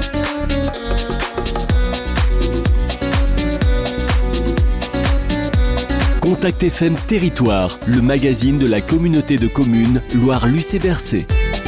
Contact FM Territoire, le magazine de la communauté de communes Loire-Lucé-Bercé.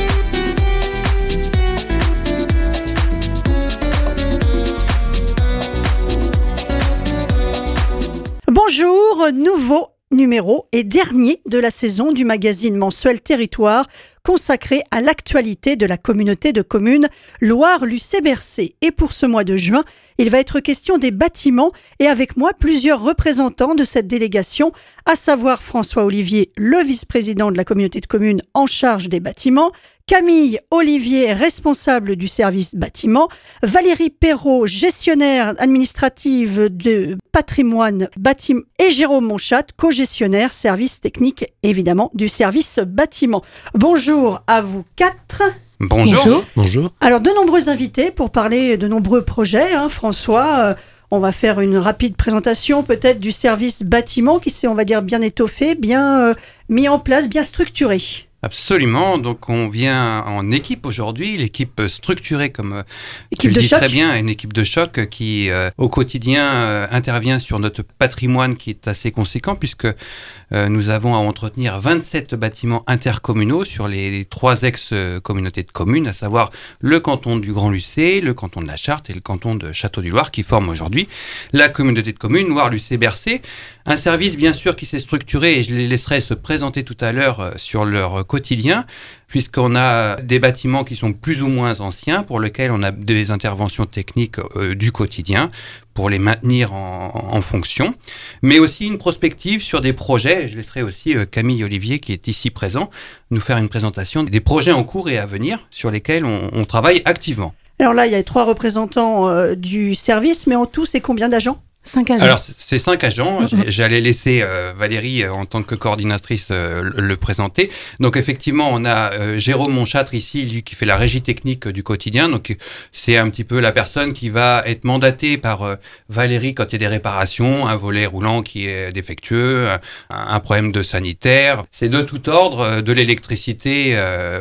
Bonjour, nouveau numéro et dernier de la saison du magazine mensuel Territoire consacré à l'actualité de la communauté de communes Loire-Lucé-Bercé. Et pour ce mois de juin, il va être question des bâtiments et avec moi plusieurs représentants de cette délégation, à savoir François Olivier, le vice-président de la communauté de communes en charge des bâtiments, Camille Olivier, responsable du service bâtiment, Valérie Perrault, gestionnaire administrative de patrimoine bâtiment et Jérôme Monchat, co-gestionnaire service technique évidemment du service bâtiment. Bonjour à vous quatre. Bonjour. Bonjour. Alors, de nombreux invités pour parler de nombreux projets. François, on va faire une rapide présentation peut-être du service bâtiment qui s'est, on va dire, bien étoffé, bien mis en place, bien structuré. Absolument, donc on vient en équipe aujourd'hui, l'équipe structurée comme tu le de dis choc. très bien, une équipe de choc qui au quotidien intervient sur notre patrimoine qui est assez conséquent puisque nous avons à entretenir 27 bâtiments intercommunaux sur les 3 ex-communautés de communes, à savoir le canton du Grand-Lucé, le canton de la Charte et le canton de Château-du-Loir qui forment aujourd'hui la communauté de communes Loire-Lucé-Bercé. Un service bien sûr qui s'est structuré et je les laisserai se présenter tout à l'heure sur leur quotidien, puisqu'on a des bâtiments qui sont plus ou moins anciens, pour lesquels on a des interventions techniques du quotidien, pour les maintenir en fonction, mais aussi une prospective sur des projets. Je laisserai aussi Camille Olivier, qui est ici présent, nous faire une présentation des projets en cours et à venir, sur lesquels on travaille activement. Alors là, il y a 3 représentants du service, mais en tout, c'est combien d'agents ? 5 agents. Alors, c'est 5 agents. J'allais laisser Valérie, en tant que coordinatrice, le présenter. Donc, effectivement, on a Jérôme Monchâtre ici, lui, qui fait la régie technique du quotidien. Donc, c'est un petit peu la personne qui va être mandatée par Valérie quand il y a des réparations, un volet roulant qui est défectueux, un problème de sanitaire. C'est de tout ordre, de l'électricité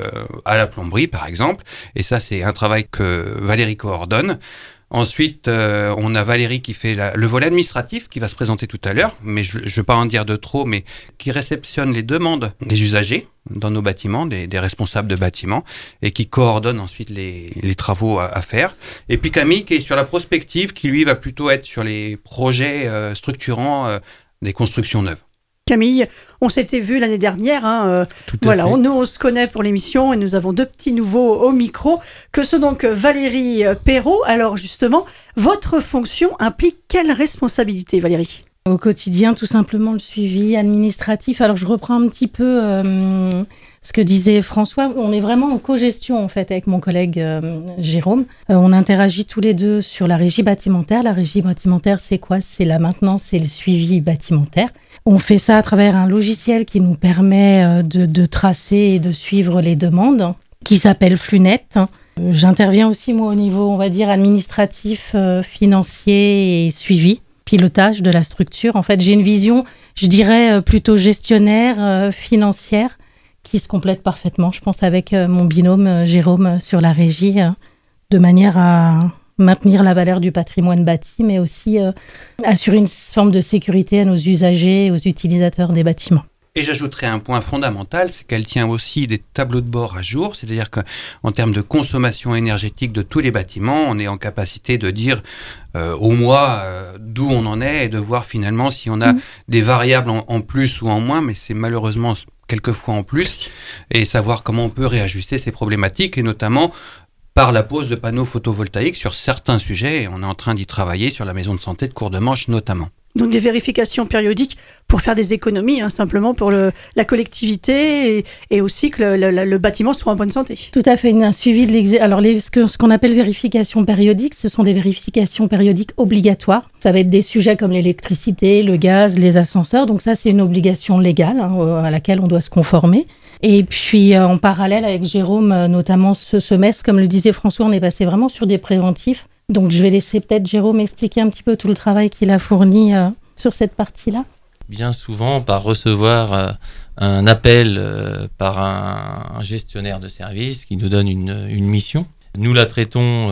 à la plomberie, par exemple. Et ça, c'est un travail que Valérie coordonne. Ensuite, on a Valérie qui fait le volet administratif, qui va se présenter tout à l'heure, mais je ne vais pas en dire de trop, mais qui réceptionne les demandes des usagers dans nos bâtiments, des responsables de bâtiments, et qui coordonne ensuite les travaux à faire. Et puis Camille qui est sur la prospective, qui lui va plutôt être sur les projets structurants des constructions neuves. Camille, on s'était vu l'année dernière. Voilà, on se connaît pour l'émission et nous avons 2 petits nouveaux au micro, que sont donc Valérie Perrault. Alors justement, votre fonction implique quelle responsabilité, Valérie ? Au quotidien, tout simplement, le suivi administratif. Alors, je reprends un petit peu ce que disait François. On est vraiment en co-gestion, en fait, avec mon collègue Jérôme. On interagit tous les deux sur la régie bâtimentaire. La régie bâtimentaire, c'est quoi ? C'est la maintenance et le suivi bâtimentaire. On fait ça à travers un logiciel qui nous permet de tracer et de suivre les demandes, qui s'appelle Flunet. J'interviens aussi, moi, au niveau, on va dire, administratif, financier et suivi. Pilotage de la structure. En fait, j'ai une vision, je dirais, plutôt gestionnaire, financière, qui se complète parfaitement, je pense, avec mon binôme Jérôme sur la régie, de manière à maintenir la valeur du patrimoine bâti, mais aussi assurer une forme de sécurité à nos usagers et aux utilisateurs des bâtiments. Et j'ajouterai un point fondamental, c'est qu'elle tient aussi des tableaux de bord à jour, c'est-à-dire qu'en termes de consommation énergétique de tous les bâtiments, on est en capacité de dire au mois d'où on en est et de voir finalement si on a des variables en plus ou en moins, mais c'est malheureusement quelquefois en plus, et savoir comment on peut réajuster ces problématiques, et notamment par la pose de panneaux photovoltaïques sur certains sujets, et on est en train d'y travailler sur la maison de santé de Courdemanche notamment. Donc des vérifications périodiques pour faire des économies, simplement pour la collectivité et aussi que le bâtiment soit en bonne santé. Tout à fait, un suivi de Alors ce qu'on appelle vérifications périodiques, ce sont des vérifications périodiques obligatoires. Ça va être des sujets comme l'électricité, le gaz, les ascenseurs. Donc ça, c'est une obligation légale à laquelle on doit se conformer. Et puis en parallèle avec Jérôme, notamment ce semestre, comme le disait François, on est passé vraiment sur des préventifs. Donc, je vais laisser peut-être Jérôme expliquer un petit peu tout le travail qu'il a fourni sur cette partie-là. Bien souvent, par recevoir un appel par un gestionnaire de service qui nous donne une mission, Nous la traitons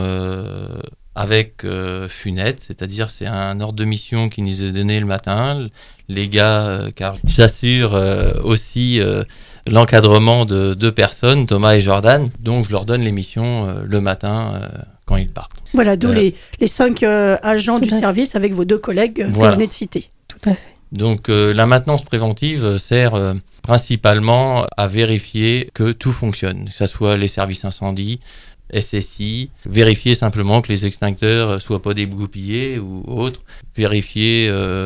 avec Funet, c'est-à-dire c'est un ordre de mission qui nous est donné le matin. Les gars, car j'assure aussi l'encadrement de 2 personnes, Thomas et Jordan, donc je leur donne les missions le matin quand ils partent. Voilà, d'où les 5 agents du service avec vos 2 collègues que vous venez de citer. Tout à fait. Donc la maintenance préventive sert principalement à vérifier que tout fonctionne, que ce soit les services incendie, SSI, vérifier simplement que les extincteurs soient pas dégoupillés ou autres, vérifier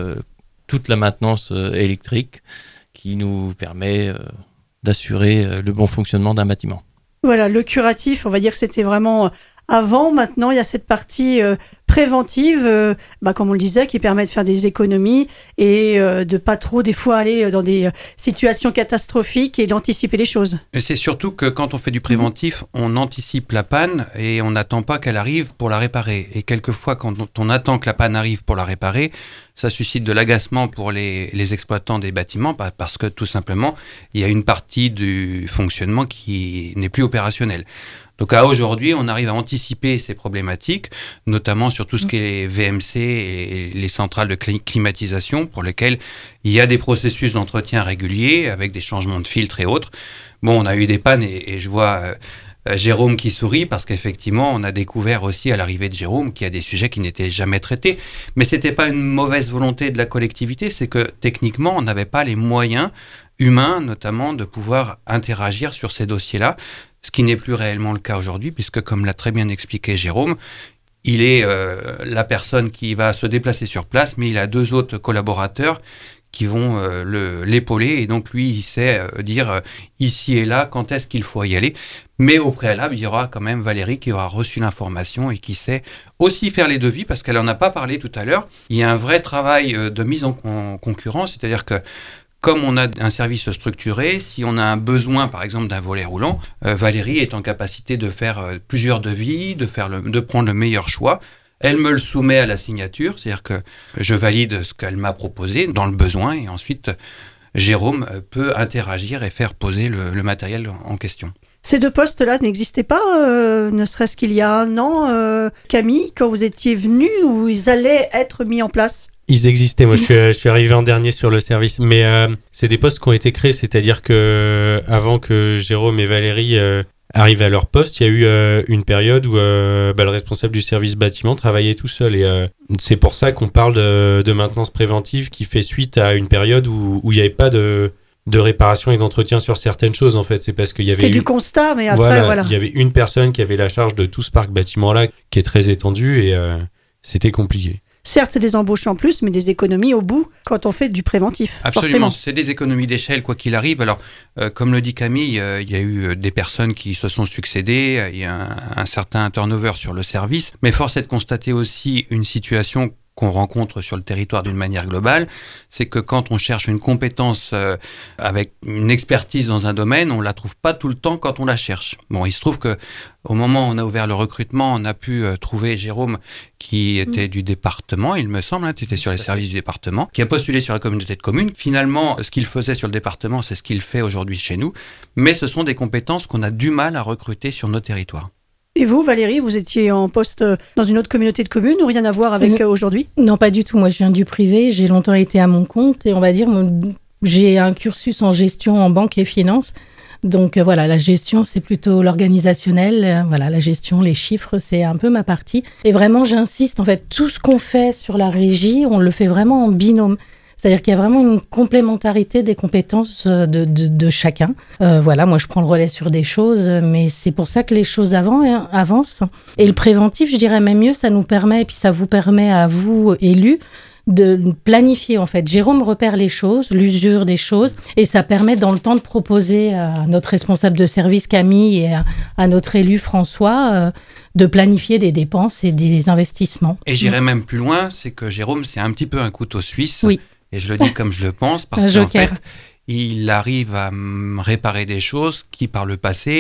toute la maintenance électrique qui nous permet d'assurer le bon fonctionnement d'un bâtiment. Voilà, le curatif, on va dire que c'était vraiment avant. Maintenant, il y a cette partie préventive, comme on le disait, qui permet de faire des économies et de pas trop, des fois, aller dans des situations catastrophiques et d'anticiper les choses. Et c'est surtout que quand on fait du préventif, on anticipe la panne et on n'attend pas qu'elle arrive pour la réparer. Et quelquefois, quand on attend que la panne arrive pour la réparer, ça suscite de l'agacement pour les exploitants des bâtiments parce que tout simplement, il y a une partie du fonctionnement qui n'est plus opérationnelle. Donc à aujourd'hui, on arrive à anticiper ces problématiques, notamment sur tout ce qui est VMC et les centrales de climatisation pour lesquelles il y a des processus d'entretien réguliers avec des changements de filtres et autres. Bon, on a eu des pannes et je vois Jérôme qui sourit parce qu'effectivement, on a découvert aussi à l'arrivée de Jérôme qu'il y a des sujets qui n'étaient jamais traités. Mais c'était pas une mauvaise volonté de la collectivité, c'est que techniquement, on n'avait pas les moyens humains, notamment, de pouvoir interagir sur ces dossiers-là. Ce qui n'est plus réellement le cas aujourd'hui, puisque comme l'a très bien expliqué Jérôme, il est la personne qui va se déplacer sur place, mais il a 2 autres collaborateurs qui vont l'épauler, et donc lui, il sait dire ici et là, quand est-ce qu'il faut y aller. Mais au préalable, il y aura quand même Valérie qui aura reçu l'information et qui sait aussi faire les devis, parce qu'elle n'en a pas parlé tout à l'heure. Il y a un vrai travail de mise en concurrence, c'est-à-dire que comme on a un service structuré, si on a un besoin, par exemple, d'un volet roulant, Valérie est en capacité de faire plusieurs devis, de prendre le meilleur choix. Elle me le soumet à la signature, c'est-à-dire que je valide ce qu'elle m'a proposé dans le besoin, et ensuite, Jérôme peut interagir et faire poser le matériel en question. Ces 2 postes-là n'existaient pas, ne serait-ce qu'il y a un an, Camille, quand vous étiez venu, où ils allaient être mis en place ? Ils existaient, moi je suis arrivé en dernier sur le service, mais c'est des postes qui ont été créés, c'est-à-dire que avant que Jérôme et Valérie arrivent à leur poste, il y a eu une période où le responsable du service bâtiment travaillait tout seul, et c'est pour ça qu'on parle de maintenance préventive qui fait suite à une période où il n'y avait pas de réparation et d'entretien sur certaines choses, en fait. C'est parce qu'il y avait C'était du constat, mais après, voilà. Il y avait une personne qui avait la charge de tout ce parc bâtiment-là, qui est très étendu, et c'était compliqué. Certes, c'est des embauches en plus, mais des économies au bout quand on fait du préventif. Absolument, forcément. C'est des économies d'échelle, quoi qu'il arrive. Alors, comme le dit Camille, il y a eu des personnes qui se sont succédées, il y a un certain turnover sur le service, mais force est de constater aussi une situation qu'on rencontre sur le territoire d'une manière globale, c'est que quand on cherche une compétence avec une expertise dans un domaine, on la trouve pas tout le temps quand on la cherche. Bon, il se trouve que au moment où on a ouvert le recrutement, on a pu trouver Jérôme qui était du département, il me semble, tu étais sur les services du département, qui a postulé sur la communauté de communes. Finalement, ce qu'il faisait sur le département, c'est ce qu'il fait aujourd'hui chez nous, mais ce sont des compétences qu'on a du mal à recruter sur nos territoires. Et vous, Valérie, vous étiez en poste dans une autre communauté de communes ou rien à voir avec aujourd'hui ? Non, pas du tout. Moi, je viens du privé. J'ai longtemps été à mon compte et on va dire, j'ai un cursus en gestion en banque et finance. Donc voilà, la gestion, c'est plutôt l'organisationnel. Voilà, la gestion, les chiffres, c'est un peu ma partie. Et vraiment, j'insiste, en fait, tout ce qu'on fait sur la régie, on le fait vraiment en binôme. C'est-à-dire qu'il y a vraiment une complémentarité des compétences de chacun. Voilà, moi je prends le relais sur des choses, mais c'est pour ça que les choses avancent. Et le préventif, je dirais même mieux, ça nous permet, et puis ça vous permet à vous, élus, de planifier en fait. Jérôme repère les choses, l'usure des choses, et ça permet dans le temps de proposer à notre responsable de service Camille et à notre élu François de planifier des dépenses et des investissements. Et j'irais même plus loin, c'est que Jérôme, c'est un petit peu un couteau suisse. Oui. Et je le dis comme je le pense, parce qu'en fait, il arrive à réparer des choses qui, par le passé,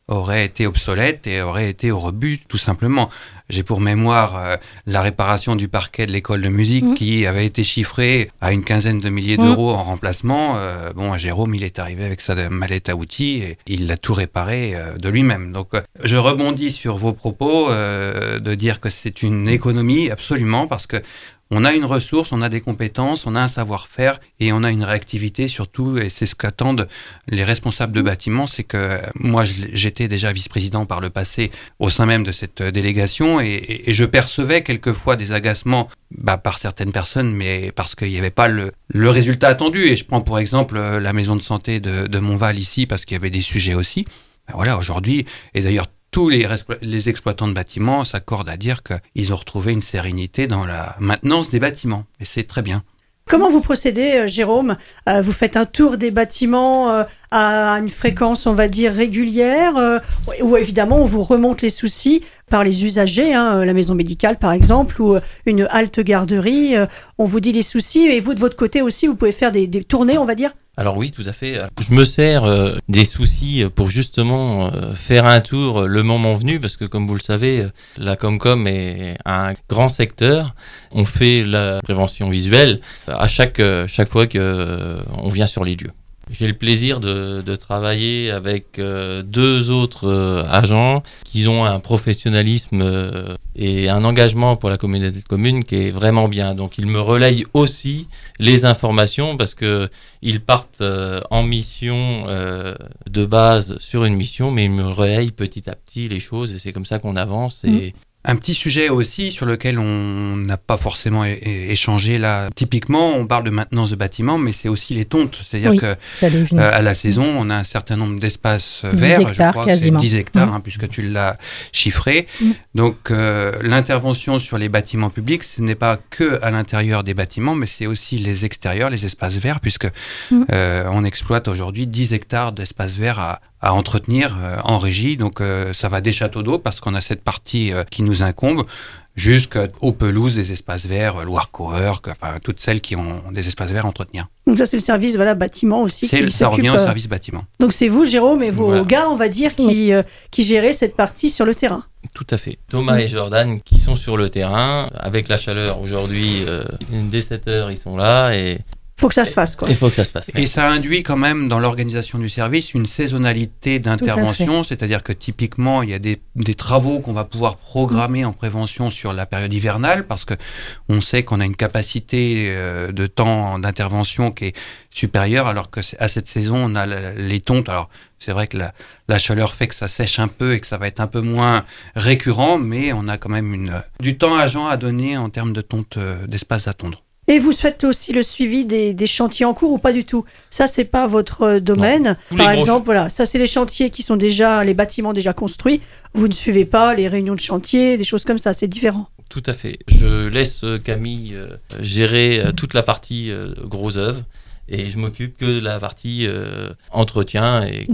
aurait été obsolète et aurait été au rebut, tout simplement. J'ai pour mémoire la réparation du parquet de l'école de musique qui avait été chiffrée à une quinzaine de milliers d'euros en remplacement. Jérôme, il est arrivé avec sa mallette à outils et il l'a tout réparé de lui-même. Donc, je rebondis sur vos propos de dire que c'est une économie, absolument, parce que on a une ressource, on a des compétences, on a un savoir-faire et on a une réactivité surtout, et c'est ce qu'attendent les responsables de bâtiments. C'est que moi, j'étais déjà vice-président par le passé au sein même de cette délégation et je percevais quelquefois des agacements par certaines personnes, mais parce qu'il n'y avait pas le résultat attendu. Et je prends pour exemple la maison de santé de Montval ici, parce qu'il y avait des sujets aussi. Voilà, aujourd'hui, et d'ailleurs, tous les exploitants de bâtiments s'accordent à dire qu'ils ont retrouvé une sérénité dans la maintenance des bâtiments. Et c'est très bien. Comment vous procédez, Jérôme ? Vous faites un tour des bâtiments à une fréquence, on va dire, régulière, où évidemment on vous remonte les soucis par les usagers, la maison médicale par exemple, ou une halte garderie, on vous dit les soucis, et vous de votre côté aussi, vous pouvez faire des tournées, on va dire ? Alors oui, tout à fait. Je me sers des soucis pour justement faire un tour le moment venu, parce que comme vous le savez, la Comcom est un grand secteur. On fait la prévention visuelle à chaque fois qu'on vient sur les lieux. J'ai le plaisir de travailler avec deux autres agents qui ont un professionnalisme et un engagement pour la communauté de communes qui est vraiment bien. Donc ils me relayent aussi les informations parce qu'ils partent en mission de base sur une mission, mais ils me relayent petit à petit les choses et c'est comme ça qu'on avance. Un petit sujet aussi sur lequel on n'a pas forcément échangé là. Typiquement, on parle de maintenance de bâtiments, mais c'est aussi les tontes. C'est-à-dire que à la saison, on a un certain nombre d'espaces verts. Hectares, je crois quasiment. que c'est 10 hectares, puisque tu l'as chiffré. Donc, l'intervention sur les bâtiments publics, ce n'est pas que à l'intérieur des bâtiments, mais c'est aussi les extérieurs, les espaces verts, puisque on exploite aujourd'hui 10 hectares d'espaces verts à entretenir en régie. Donc ça va des châteaux d'eau parce qu'on a cette partie qui nous incombe jusqu'aux pelouses des espaces verts, Loire-Coureur, enfin toutes celles qui ont des espaces verts à entretenir. Donc ça c'est le service bâtiment aussi. Ça revient au service bâtiment. Donc c'est vous, Jérôme, et vos gars, on va dire, qui gérez cette partie sur le terrain. Tout à fait. Thomas et Jordan qui sont sur le terrain. Avec la chaleur aujourd'hui, dès 7h ils sont là et... Faut que ça se fasse, quoi. Il faut que ça se fasse. Et ça induit quand même dans l'organisation du service une saisonnalité d'intervention, c'est-à-dire que typiquement il y a des travaux qu'on va pouvoir programmer en prévention sur la période hivernale parce que on sait qu'on a une capacité de temps d'intervention qui est supérieure alors que à cette saison on a les tontes. Alors c'est vrai que la chaleur fait que ça sèche un peu et que ça va être un peu moins récurrent, mais on a quand même du temps agent à donner en termes de tonte d'espace à tondre. Et vous faites aussi le suivi des chantiers en cours ou pas du tout ? Ça, c'est pas votre domaine. Par exemple, voilà, ça, c'est les chantiers qui sont déjà, les bâtiments déjà construits. Vous ne suivez pas les réunions de chantier, des choses comme ça, c'est différent. Tout à fait. Je laisse Camille gérer toute la partie gros œuvres. Et je m'occupe que de la partie entretien et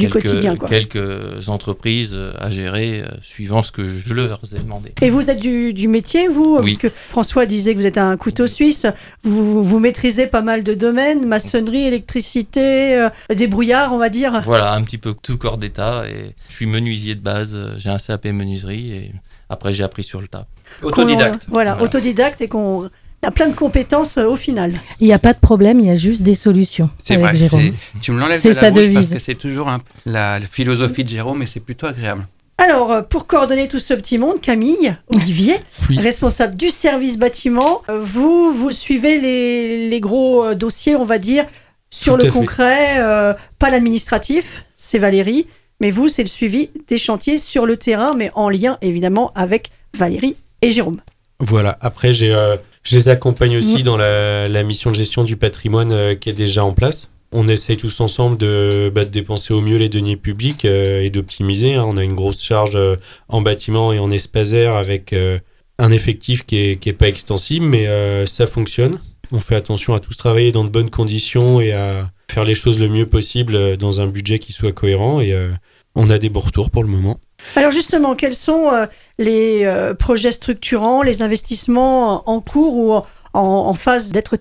quelques entreprises à gérer suivant ce que je leur ai demandé. Et vous êtes du métier, vous ? Oui. Parce que François disait que vous êtes un couteau suisse. Vous maîtrisez pas mal de domaines, maçonnerie, électricité, débrouillard, on va dire. Voilà, un petit peu tout corps d'état. Et je suis menuisier de base, j'ai un CAP menuiserie et après j'ai appris sur le tas. Autodidacte. Voilà, autodidacte et qu'on... Il y a plein de compétences au final. Il n'y a pas de problème, il y a juste des solutions. C'est avec vrai, Jérôme. tu me l'enlèves C'est de la sa bouche devise. parce que c'est toujours la philosophie de Jérôme et c'est plutôt agréable. Alors, pour coordonner tout ce petit monde, Camille, Olivier, responsable du service bâtiment, vous suivez les gros dossiers, on va dire, sur le concret, pas l'administratif, c'est Valérie, mais vous, c'est le suivi des chantiers sur le terrain, mais en lien évidemment avec Valérie et Jérôme. Voilà, après je les accompagne aussi dans la mission de gestion du patrimoine qui est déjà en place. On essaye tous ensemble de dépenser au mieux les deniers publics et d'optimiser. On a une grosse charge en bâtiment et en espace vert avec un effectif qui est pas extensible, mais ça fonctionne. On fait attention à tous travailler dans de bonnes conditions et à faire les choses le mieux possible dans un budget qui soit cohérent et on a des bons retours pour le moment. Alors justement, quels sont les projets structurants, les investissements en cours ou en phase d'être terminés ?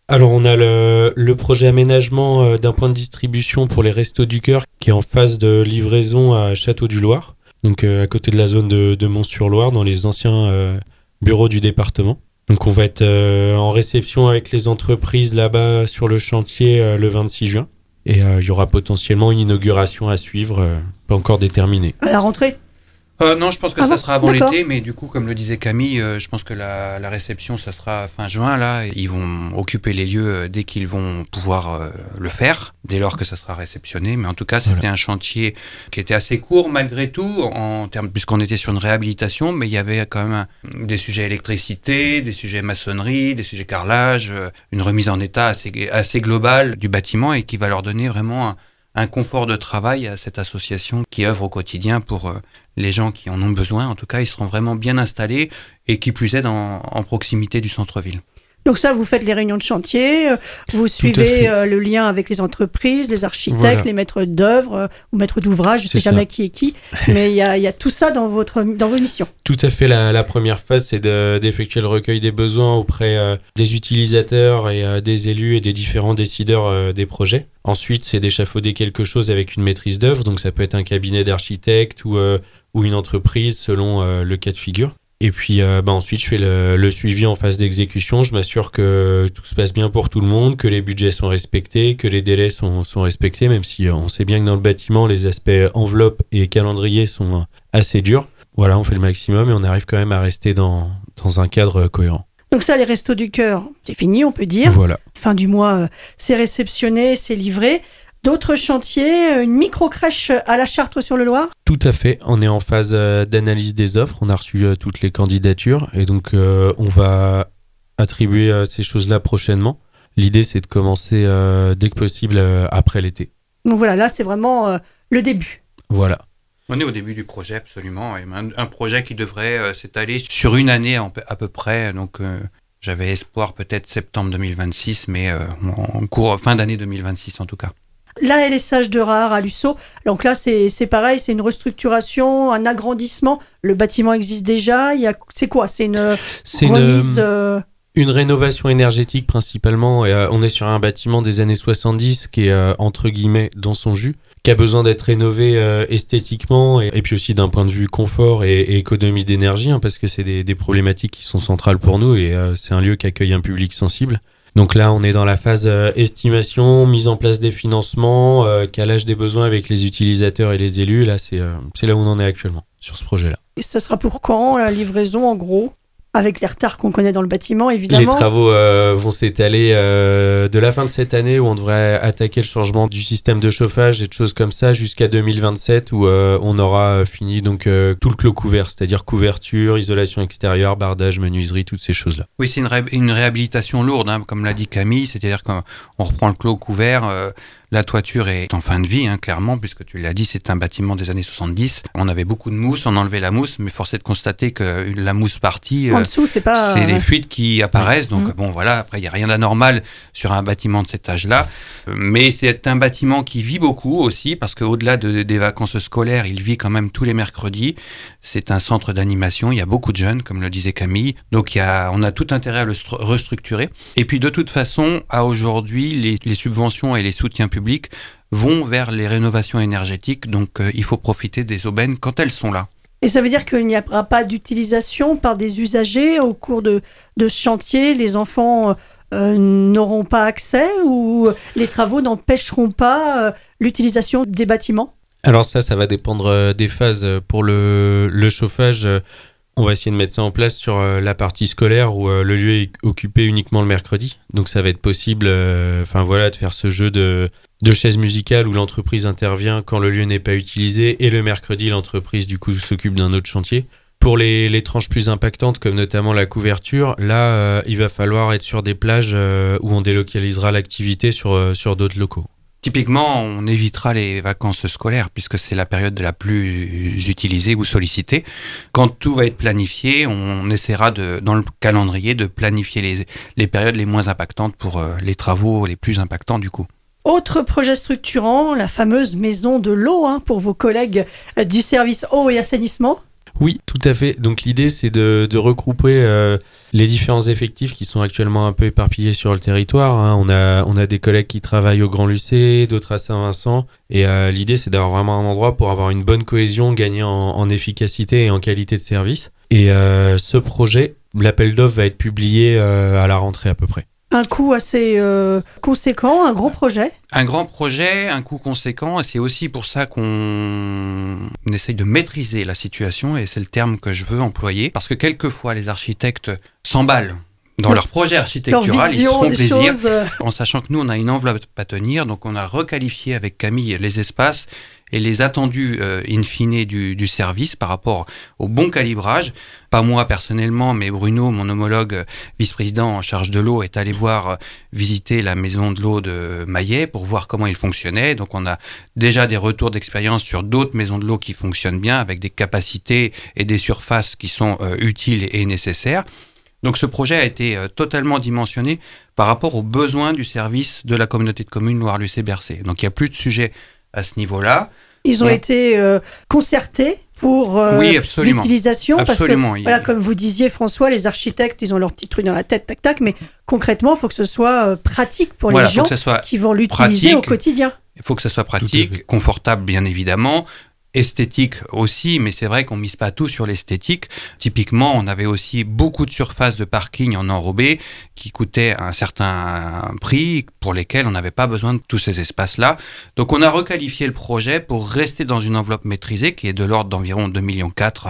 Alors on a le projet aménagement d'un point de distribution pour les Restos du Cœur qui est en phase de livraison à Château-du-Loir, donc à côté de la zone de Mont-sur-Loire, dans les anciens bureaux du département. Donc on va être en réception avec les entreprises là-bas sur le chantier le 26 juin. Et il y aura potentiellement une inauguration à suivre, pas encore déterminée. À la rentrée? Non, je pense que ça sera avant d'accord. l'été, mais du coup, comme le disait Camille, je pense que la réception, ça sera fin juin, là. Ils vont occuper les lieux dès qu'ils vont pouvoir le faire, dès lors que ça sera réceptionné. Mais en tout cas, c'était un chantier qui était assez court, malgré tout, en termes, puisqu'on était sur une réhabilitation, mais il y avait quand même des sujets électricité, des sujets maçonnerie, des sujets carrelage, une remise en état assez globale du bâtiment et qui va leur donner vraiment un confort de travail à cette association qui œuvre au quotidien pour les gens qui en ont besoin. En tout cas, ils seront vraiment bien installés et qui plus est en proximité du centre-ville. Donc ça, vous faites les réunions de chantier, vous suivez le lien avec les entreprises, les architectes, les maîtres d'œuvre ou maîtres d'ouvrage, je ne sais jamais qui est qui, mais il y a tout ça dans vos missions. Tout à fait, la première phase, c'est d'effectuer le recueil des besoins auprès des utilisateurs et des élus et des différents décideurs des projets. Ensuite, c'est d'échafauder quelque chose avec une maîtrise d'œuvre, donc ça peut être un cabinet d'architectes ou une entreprise selon le cas de figure. Et puis ensuite, je fais le suivi en phase d'exécution. Je m'assure que tout se passe bien pour tout le monde, que les budgets sont respectés, que les délais sont respectés, même si on sait bien que dans le bâtiment, les aspects enveloppe et calendrier sont assez durs. Voilà, on fait le maximum et on arrive quand même à rester dans un cadre cohérent. Donc ça, les Restos du Cœur, c'est fini, on peut dire. Voilà. Fin du mois, c'est réceptionné, c'est livré. D'autres chantiers, une micro-crèche à la Chartre-sur-le-Loir? Tout à fait, on est en phase d'analyse des offres, on a reçu toutes les candidatures et donc on va attribuer ces choses-là prochainement. L'idée, c'est de commencer dès que possible après l'été. Donc voilà, là, c'est vraiment le début. Voilà. On est au début du projet, absolument. Et un projet qui devrait s'étaler sur une année à peu près. Donc j'avais espoir peut-être septembre 2026, mais fin d'année 2026 en tout cas. L'ALSH de Rahard à Lussot, donc là c'est pareil, c'est une restructuration, un agrandissement, le bâtiment existe déjà, c'est quoi? C'est une remise... Une rénovation énergétique principalement, et on est sur un bâtiment des années 70 qui est entre guillemets dans son jus, qui a besoin d'être rénové esthétiquement et puis aussi d'un point de vue confort et économie d'énergie, parce que c'est des problématiques qui sont centrales pour nous et c'est un lieu qui accueille un public sensible. Donc là, on est dans la phase estimation, mise en place des financements, calage des besoins avec les utilisateurs et les élus. Là, c'est là où on en est actuellement, sur ce projet-là. Et ça sera pour quand, la livraison, en gros? Avec les retards qu'on connaît dans le bâtiment, évidemment. Les travaux vont s'étaler de la fin de cette année, où on devrait attaquer le changement du système de chauffage et de choses comme ça, jusqu'à 2027, où on aura fini donc tout le clos couvert, c'est-à-dire couverture, isolation extérieure, bardage, menuiserie, toutes ces choses-là. Oui, c'est une réhabilitation lourde, comme l'a dit Camille, c'est-à-dire qu'on reprend le clos couvert. La toiture est en fin de vie, clairement, puisque tu l'as dit, c'est un bâtiment des années 70. On avait beaucoup de mousse, on enlevait la mousse, mais force est de constater que la mousse partie, en dessous, c'est des fuites qui apparaissent. Donc bon, voilà, après, il n'y a rien d'anormal sur un bâtiment de cet âge-là. Mais c'est un bâtiment qui vit beaucoup aussi, parce qu'au-delà des vacances scolaires, il vit quand même tous les mercredis. C'est un centre d'animation, il y a beaucoup de jeunes, comme le disait Camille. Donc on a tout intérêt à le restructurer. Et puis de toute façon, à aujourd'hui, les subventions et les soutiens publics vont vers les rénovations énergétiques, donc il faut profiter des aubaines quand elles sont là. Et ça veut dire qu'il n'y aura pas d'utilisation par des usagers au cours de ce chantier? Les enfants n'auront pas accès ou les travaux n'empêcheront pas l'utilisation des bâtiments? Alors ça va dépendre des phases. Pour le chauffage, on va essayer de mettre ça en place sur la partie scolaire où le lieu est occupé uniquement le mercredi. Donc ça va être possible de faire ce jeu de chaises musicales où l'entreprise intervient quand le lieu n'est pas utilisé et le mercredi, l'entreprise du coup s'occupe d'un autre chantier. Pour les tranches plus impactantes comme notamment la couverture, là il va falloir être sur des plages où on délocalisera l'activité sur d'autres locaux. Typiquement, on évitera les vacances scolaires puisque c'est la période la plus utilisée ou sollicitée. Quand tout va être planifié, on essaiera dans le calendrier de planifier les périodes les moins impactantes pour les travaux les plus impactants du coup. Autre projet structurant, la fameuse maison de l'eau pour vos collègues du service eau et assainissement. Oui, tout à fait. Donc l'idée, c'est de regrouper les différents effectifs qui sont actuellement un peu éparpillés sur le territoire. Hein. On a des collègues qui travaillent au Grand Lucé, d'autres à Saint-Vincent. Et l'idée, c'est d'avoir vraiment un endroit pour avoir une bonne cohésion, gagner en efficacité et en qualité de service. Et ce projet, l'appel d'offres va être publié à la rentrée à peu près. Un coût assez conséquent, un gros projet. Un grand projet, un coût conséquent, et c'est aussi pour ça qu'on essaye de maîtriser la situation, et c'est le terme que je veux employer, parce que quelquefois les architectes s'emballent dans leur projet architectural, ils se font plaisir, en sachant que nous on a une enveloppe à tenir, donc on a requalifié avec Camille les espaces et les attendus in fine du service par rapport au bon calibrage. Pas moi personnellement, mais Bruno, mon homologue vice-président en charge de l'eau, est allé visiter la maison de l'eau de Maillet pour voir comment il fonctionnait. Donc on a déjà des retours d'expérience sur d'autres maisons de l'eau qui fonctionnent bien, avec des capacités et des surfaces qui sont utiles et nécessaires. Donc ce projet a été totalement dimensionné par rapport aux besoins du service de la communauté de communes Loire-Lucé-Bercé. Donc il n'y a plus de sujet à ce niveau-là. Ils ont été concertés pour l'utilisation. Absolument. Parce que, voilà, comme vous disiez, François, les architectes, ils ont leur petit truc dans la tête, tac, tac, mais concrètement, il faut que ce soit pratique pour les gens qui vont l'utiliser au quotidien. Il faut que ça soit pratique, confortable, bien évidemment. Esthétique aussi, mais c'est vrai qu'on mise pas tout sur l'esthétique. Typiquement, on avait aussi beaucoup de surfaces de parking en enrobé qui coûtaient un certain prix pour lesquels on n'avait pas besoin de tous ces espaces-là. Donc on a requalifié le projet pour rester dans une enveloppe maîtrisée qui est de l'ordre d'environ 2,4 millions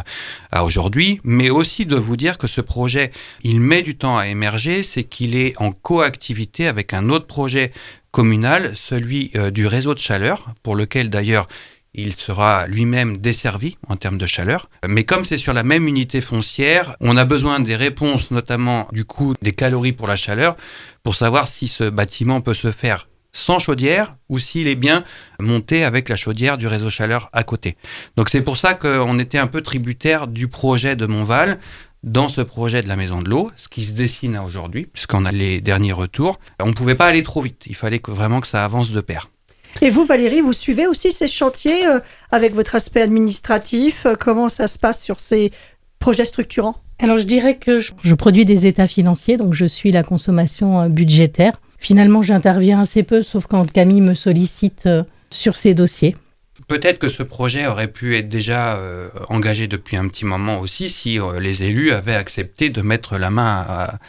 à aujourd'hui, mais aussi de vous dire que ce projet, il met du temps à émerger, c'est qu'il est en coactivité avec un autre projet communal, celui du réseau de chaleur, pour lequel d'ailleurs il sera lui-même desservi en termes de chaleur. Mais comme c'est sur la même unité foncière, on a besoin des réponses, notamment du coût des calories pour la chaleur, pour savoir si ce bâtiment peut se faire sans chaudière ou s'il est bien monté avec la chaudière du réseau chaleur à côté. Donc c'est pour ça qu'on était un peu tributaire du projet de Montval dans ce projet de la maison de l'eau, ce qui se dessine à aujourd'hui, puisqu'on a les derniers retours. On ne pouvait pas aller trop vite, il fallait vraiment que ça avance de pair. Et vous, Valérie, vous suivez aussi ces chantiers avec votre aspect administratif. Comment ça se passe sur ces projets structurants ? Alors, je dirais que je produis des états financiers, donc je suis la consommation budgétaire. Finalement, j'interviens assez peu, sauf quand Camille me sollicite sur ces dossiers. Peut-être que ce projet aurait pu être déjà engagé depuis un petit moment aussi si les élus avaient accepté de mettre la main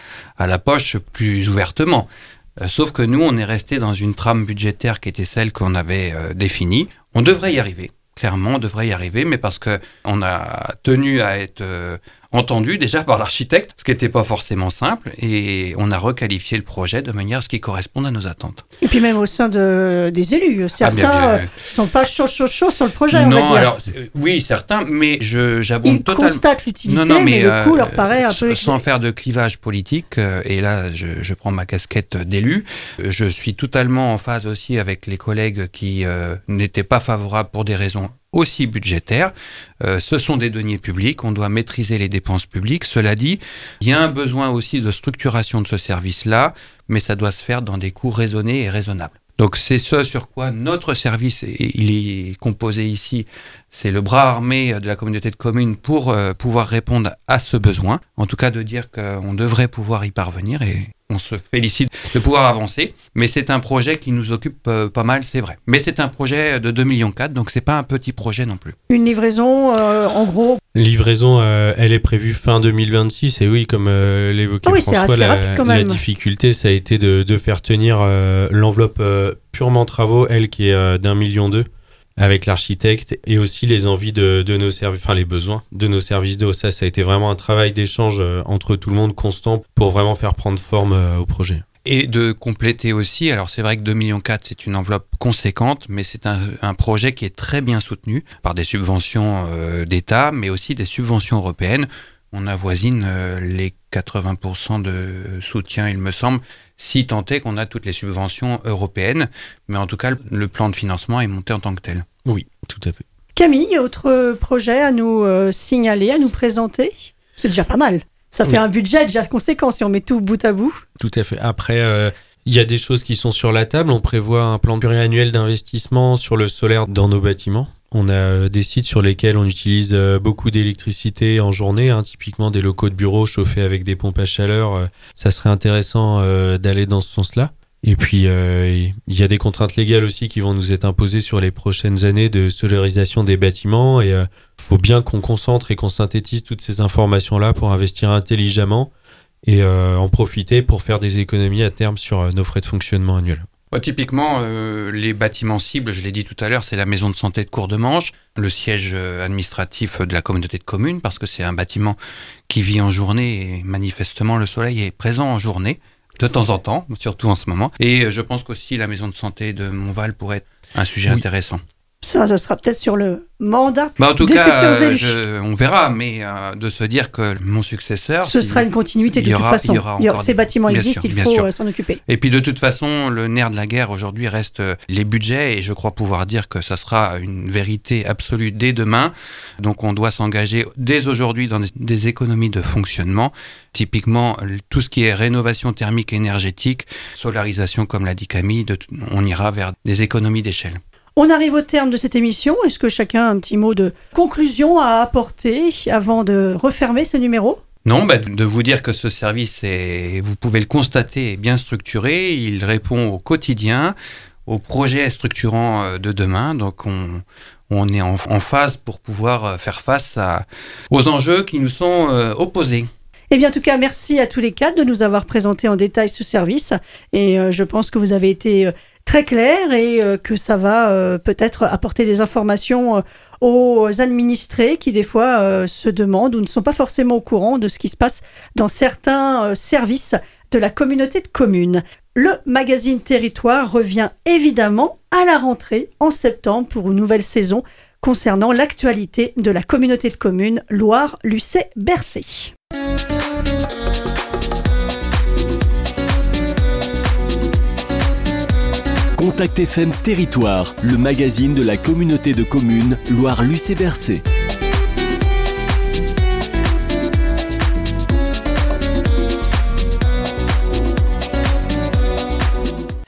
à la poche plus ouvertement. Sauf que nous, on est resté dans une trame budgétaire qui était celle qu'on avait définie. On devrait y arriver, clairement, on devrait y arriver, mais parce qu'on a tenu à être entendu déjà par l'architecte, ce qui n'était pas forcément simple, et on a requalifié le projet de manière à ce qu'il corresponde à nos attentes. Et puis même au sein des élus, certains ne sont pas chauds sur le projet, on va dire. Alors, oui, certains, mais j'abonde totalement. Ils constatent l'utilité, mais le coût leur paraît un peu... Sans faire de clivage politique, et là, je prends ma casquette d'élu, je suis totalement en phase aussi avec les collègues qui n'étaient pas favorables pour des raisons aussi budgétaires. Ce sont des deniers publics, on doit maîtriser les dépenses publiques. Cela dit, il y a un besoin aussi de structuration de ce service-là, mais ça doit se faire dans des coûts raisonnés et raisonnables. Donc c'est ce sur quoi notre service, il est composé ici, c'est le bras armé de la communauté de communes pour pouvoir répondre à ce besoin. En tout cas de dire qu'on devrait pouvoir y parvenir et on se félicite de pouvoir avancer. Mais c'est un projet qui nous occupe pas mal, c'est vrai. Mais c'est un projet de 2,4 millions, donc c'est pas un petit projet non plus. Une livraison en gros. Livraison, elle est prévue fin 2026 et oui, comme l'évoquait François, la difficulté, ça a été de faire tenir l'enveloppe purement travaux, elle qui est d'1,2 million avec l'architecte et aussi les envies de nos services, enfin les besoins de nos services d'eau. Ça a été vraiment un travail d'échange entre tout le monde constant pour vraiment faire prendre forme au projet. Et de compléter aussi, alors c'est vrai que 2,4 millions, c'est une enveloppe conséquente, mais c'est un projet qui est très bien soutenu par des subventions d'État, mais aussi des subventions européennes. On avoisine les 80% de soutien, il me semble, si tant est qu'on a toutes les subventions européennes. Mais en tout cas, le plan de financement est monté en tant que tel. Oui, tout à fait. Camille, autre projet à nous signaler, à nous présenter ? C'est déjà pas mal. Ça fait un budget déjà conséquent si on met tout bout à bout. Tout à fait. Après, il y a des choses qui sont sur la table. On prévoit un plan pluriannuel d'investissement sur le solaire dans nos bâtiments. On a des sites sur lesquels on utilise beaucoup d'électricité en journée, typiquement des locaux de bureau chauffés avec des pompes à chaleur. Ça serait intéressant d'aller dans ce sens-là. Et puis, il y a des contraintes légales aussi qui vont nous être imposées sur les prochaines années de solarisation des bâtiments. Et faut bien qu'on concentre et qu'on synthétise toutes ces informations-là pour investir intelligemment et en profiter pour faire des économies à terme sur nos frais de fonctionnement annuels. Typiquement, les bâtiments cibles, je l'ai dit tout à l'heure, c'est la maison de santé de Courdemanche, le siège administratif de la communauté de communes, parce que c'est un bâtiment qui vit en journée et manifestement le soleil est présent en journée. De temps en temps, surtout en ce moment. Et je pense qu'aussi la maison de santé de Montval pourrait être un sujet intéressant. Ça sera peut-être sur le mandat en tout des futurs élus. On verra, mais de se dire que mon successeur... Ce sera une continuité de toute façon. Ces bâtiments existent, il faut s'en occuper. Et puis de toute façon, le nerf de la guerre aujourd'hui reste les budgets, et je crois pouvoir dire que ça sera une vérité absolue dès demain. Donc on doit s'engager dès aujourd'hui dans des économies de fonctionnement. Typiquement, tout ce qui est rénovation thermique énergétique, solarisation, comme l'a dit Camille, on ira vers des économies d'échelle. On arrive au terme de cette émission. Est-ce que chacun a un petit mot de conclusion à apporter avant de refermer ce numéro ? Non, de vous dire que ce service, vous pouvez le constater, est bien structuré. Il répond au quotidien, aux projets structurants de demain. Donc on est en phase pour pouvoir faire face aux enjeux qui nous sont opposés. Eh bien, en tout cas, merci à tous les quatre de nous avoir présenté en détail ce service. Et je pense que vous avez été très clair et que ça va peut-être apporter des informations aux administrés qui, des fois, se demandent ou ne sont pas forcément au courant de ce qui se passe dans certains services de la communauté de communes. Le magazine Territoire revient évidemment à la rentrée en septembre pour une nouvelle saison concernant l'actualité de la communauté de communes Loire-Lucé-Bercé. Contact FM Territoire, le magazine de la communauté de communes Loire-Lucé-Bercé.